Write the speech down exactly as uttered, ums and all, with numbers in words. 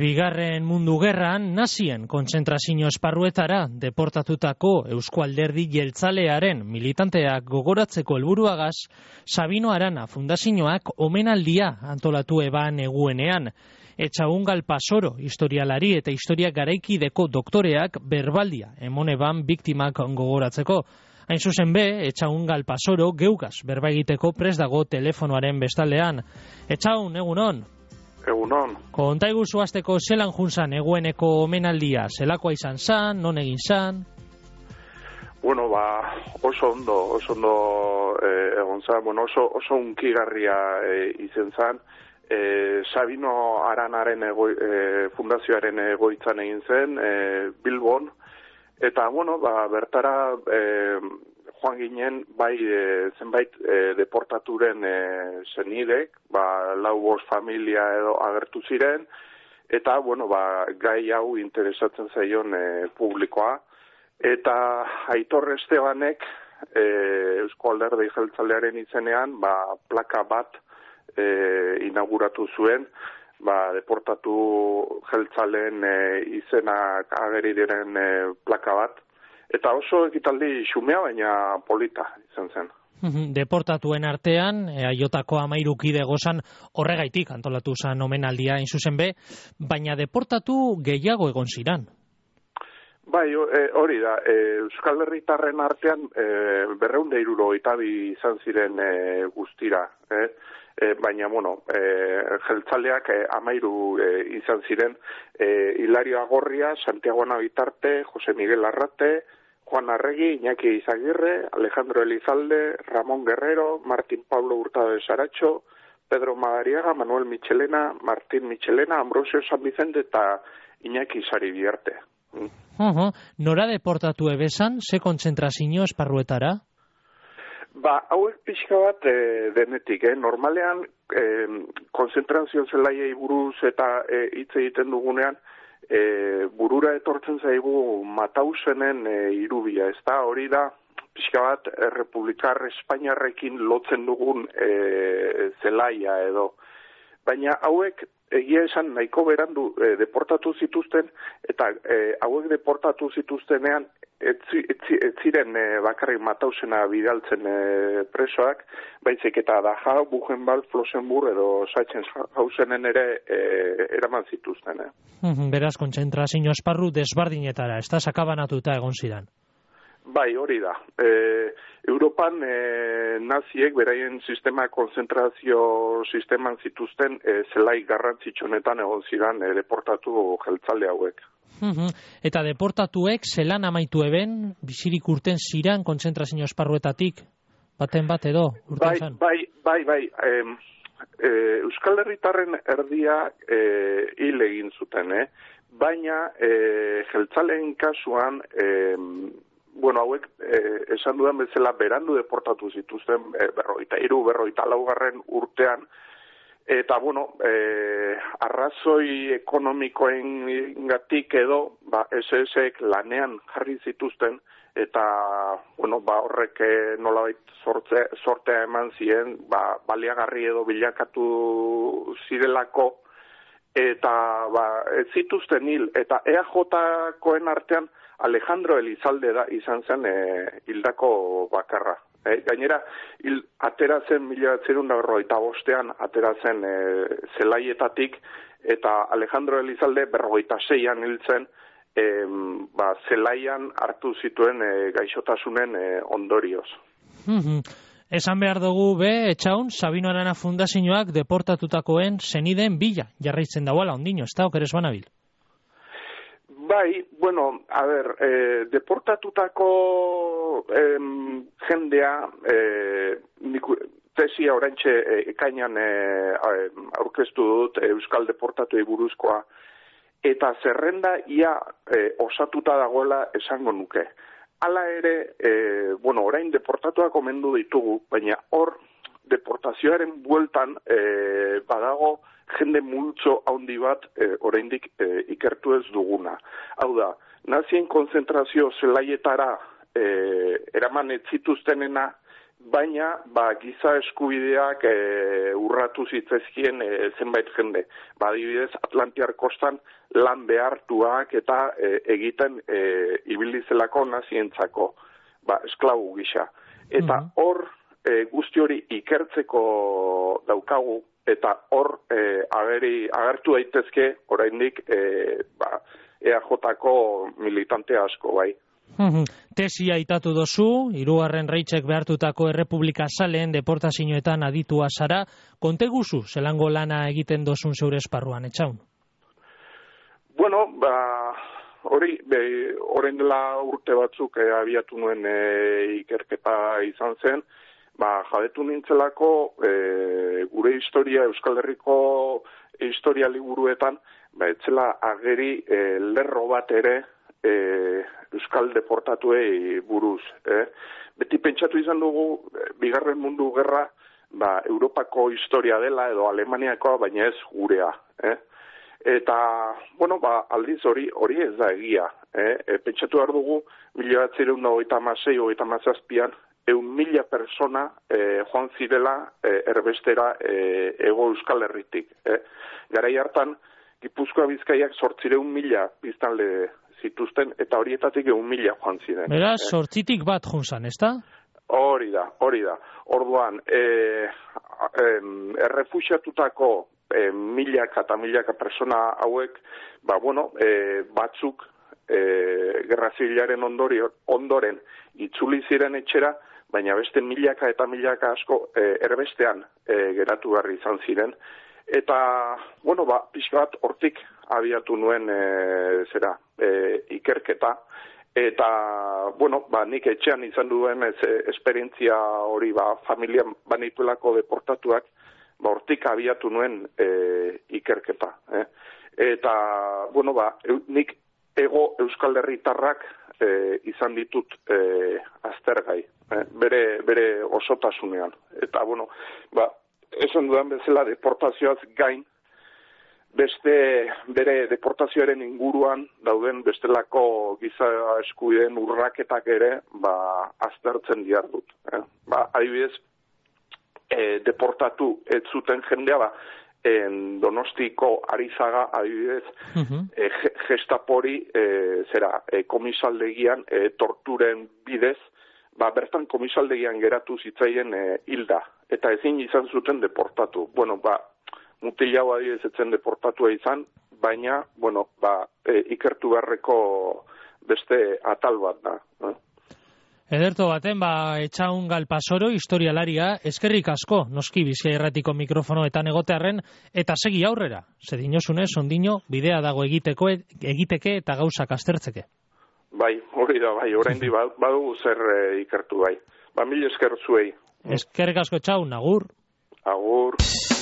Bigarren mundu gerran, nazien kontzentrazio esparruetara deportatutako Eusko Alderdi Jeltzalearen militanteak gogoratzeko helburuagaz, Sabino Arana Fundazioak omenaldia antolatu eban eguenean. Etxaungal Pasoro historialari eta historia garaikideko doktoreak berbaldia emon eban biktimak gogoratzeko. Hain zuzen be, Etxaungal Pasoro geugaz berba egiteko prest dago telefonoaren bestaldean. Etxaun, egunon? Egunon. Konta iguzu azteko zelan junzan egueneko omenaldia, zelakoa izan zan, non egin zan? Bueno, ba, oso ondo, oso ondo eh, egon zan, bueno, oso, oso unkigarria eh, izen zan, eh, Sabino Aranaren ego, eh, fundazioaren egoitzan egin zen, eh, Bilbon, eta, bueno, ba, bertara eh, joan ginen, bai e, zenbait e, deportaturen e, zenidek, ba, lau bost familia edo agertu ziren, eta, bueno, ba, gai hau interesatzen zaion e, publikoa. Eta Aitor Estebanek, e, Eusko Alderdi Jeltzalearen izenean, ba, plaka bat e, inauguratu zuen, ba, deportatu jeltzaleen e, izenak ageri diren e, plaka bat, eta oso ekitaldi xumea, baina polita izan zen. Deportatuen artean, aiotako amairu kide gozan horregaitik antolatu zen omenaldia inzuzen be, baina deportatu gehiago egon ziran. Bai, hori da, e, Euskal Herritarren artean e, berreunde hirurogeita bi izan ziren e, guztira, eh? E, baina, bueno, e, jeltzaleak e, amairu e, izan ziren, e, Hilario Agorria, Santiago Navitarte, Jose Miguel Arrate, Juan Arregi, Iñaki Izagirre, Alejandro Elizalde, Ramón Guerrero, Martín Pablo Hurtado de Saracho, Pedro Madariaga, Manuel Michelena, Martín Michelena, Ambrosio San Vicente eta Iñaki Sari Biarte. Mm. Uh-huh. Nora deportatu ebesan, ze kontzentrazio esparruetara? Ba, hauek pixka bat e, denetik, eh? Normalean, e, konzentrazio zelaiei buruz eta e, hitz egiten dugunean, e, burura etortzen zaigu Matausenen e, irubia, ez da, hori da, pixka bat, e, Republikar Espainiarrekin lotzen dugun e, zelaia edo. Baina hauek, egia esan nahiko berandu e, deportatu zituzten, eta e, hauek deportatu zituztenean, ez ziren e, bakarrik Matausena bidaltzen e, presoak, baizik eta Dachau, Buchenwald, Flossenburg edo Sachsenhausenen ere e, eraman zituzten. Eh? Beraz, kontzentrazio esparru desbardinetara, ez da sakabanatuta egon zidan. Bai, hori da. E, Europan e, naziek beraien sistema konzentrazio sisteman zituzten e, zelai garrantzitsunetan egon zidan e, deportatu jeltzale hauek. Eta deportatuek zelan amaitu eben, bizirik urten ziran kontzentrazio esparruetatik, baten bat edo, urten bai, zan? Bai, bai, bai, e, e, Euskal Herritarren erdia e, hil egin zuten, eh? Baina e, jeltzaleen kasuan, e, bueno, hauek eh, esan dudan bezala berandu deportatu zituzten eh, berroita hiru, berroita laugarren urtean, eta, bueno, eh, arrazoi ekonomikoen gatik edo, ba, ese esek lanean jarri zituzten, eta, bueno, ba, horrek eh, nolabait sortze, sortea eman ziren, ba, baliagarri edo bilakatu zirelako, eta, ba, ez zituzten hil, eta E A J-koen artean, Alejandro Elizalde da izan zen e, hildako bakarra. E, gainera, hil, atera zen mila bederatziehun eta berrogeita bostean, atera zen e, zelaietatik, eta Alejandro Elizalde berrogeita seian hil zen, e, ba, zelaian hartu zituen e, gaixotasunen e, ondorioz. Esan behar dugu be, Etxaun, Sabino Arana Fundazioak deportatutakoen zenideen bila jarraitzen dagoela ondino, ez da, okeres banabil? Bai, bueno, a ber, eh, deportatutako eh, jendea, eh, niku, tesia oraintxe eh, ekainan eh, aurkeztu dut eh, Euskal Deportatuei buruzkoa, eta zerrenda ia eh, osatuta dagoela esango nuke. Hala ere, eh, bueno, orain deportatuak omendu ditugu, baina hor deportazioaren bueltan eh, badago jende multzo handi bat e, oraindik e, ikertu ez duguna. Hau da, nazien konzentrazio zelaietara e, eraman ez zituztenena baina ba, giza eskubideak e, urratu zitzezkien e, zenbait jende. Ba, adibidez, Atlantiar kostan lan behartuak eta e, egiten e, ibilizelako nazientzako, ba, esklabu gisa. Eta hor, e, guzti hori ikertzeko daukagu, eta hor e, ageri, agertu daitezke oraindik e, ba, E A Jko militante asko, bai. Tesia aitatu dozu, hirugarren Reitzek behartutako errepublika zaleen deportazioetan aditua zara, konteguzu zelango lana egiten dozun zeure esparruan, etxaun? Bueno, ba, hori, orain dela urte batzuk e, abiatu nuen e, ikerketa izan zen, ba, jabetu nintzelako e, gure historia, Euskal Herriko historia liburuetan, ba, etzela ageri e, lerro bat ere e, Euskal deportatuei buruz. Eh? Beti pentsatu izan dugu, bigarren mundu gerra, ba, Europako historia dela edo Alemaniakoa, baina ez gurea. Eh? Eta, bueno, ba, aldiz hori hori ez da egia. Eh? E, pentsatu behar dugu, mila batzireun da hogeita hamasei, hogeita hamazazpian, eun mila persona eh, joan zirela eh, erbestera eh, ego Euskal Herritik. Eh? Garai hartan, Gipuzkoa Bizkaiak zortzireun mila biztanle zituzten, eta horietatik egun mila joan ziren. Beraz, sortzitik bat junzan, ez da? Hori da, hori da. Orduan, e, e, errefuxiatutako e, milaka eta milaka persona hauek, ba, bueno, e, batzuk e, gerra zibilaren ondoren itzuli ziren etxera, baina beste milaka eta milaka asko e, erbestean e, geratu behar izan ziren. Eta, bueno, ba, pixka bat hortik abiatu nuen e, zera, e, ikerketa, eta, bueno, ba, nik etxean izan duen ez, esperientzia hori, ba, familian banituelako deportatuak, ba, hortik abiatu nuen e, ikerketa. Eh? Eta, bueno, ba, nik ego Euskal Herritarrak e, izan ditut e, aztergai, eh? bere, bere osotasunean. Eta, bueno, ba, esan dudan bezala deportazioaz gain, beste bere deportazioaren inguruan dauden bestelako giza eskubideen urraketak ere ba, aztertzen dihar dut. Eh? Ba, adibidez, e, deportatu ez zuten jendea, ba, en Donostiko Arizaga, adibidez, uh-huh. e, gestapori, e, zera, e, komisaldegian, e, torturen bidez, ba, bertan komisaldegian geratu zitzaien e, hilda, eta ezin izan zuten deportatu. Bueno, ba, mutil hau adibidez etzen deportatua izan, baina, bueno, ba, e, ikertu beharreko beste atal bat da. Eh? Ederto baten, ba, Etxaun Galpasoro, historialaria, eskerrik asko, noski Bizkaia Irratiko mikrofonoetan egotearren, eta segi aurrera, zedinozunez, ondino, bidea dago egiteko, egiteke eta gauzak aztertzeke. Bai, hori da, bai, oraindi badugu zer e, ikertu bai. Ba, mil esker zuei. Eskerrik asko, Etxaun, agur. Agur.